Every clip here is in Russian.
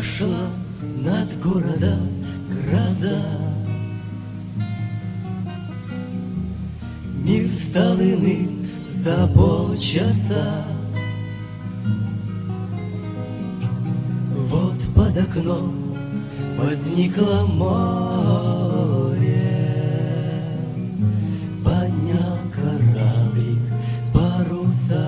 прошла над городом гроза. Мир стал иным за полчаса. Вот под окном возникло море, поднял кораблик паруса,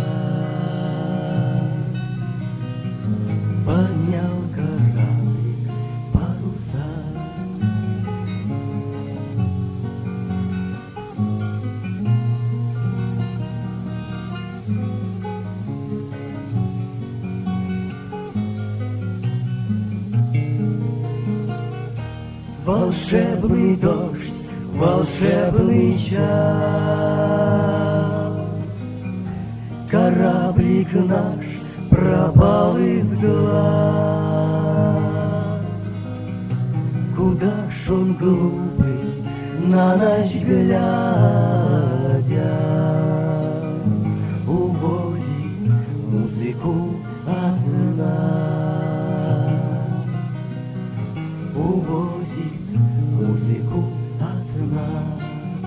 поднял кораблик паруса. Волшебный дождь, волшебный час, кораблик наш пропал из глаз. Куда ж он, глупый, на ночь глядя, увозит музыку от нас, увозит музыку от нас.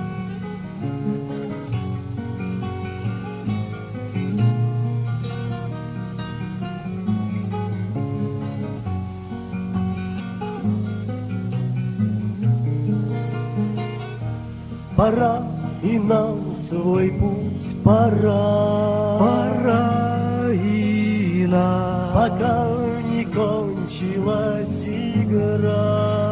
Пора и нам свой путь, пора и нам, пока не кончилась игра,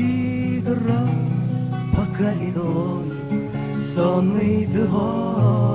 пока лилой сонный двор.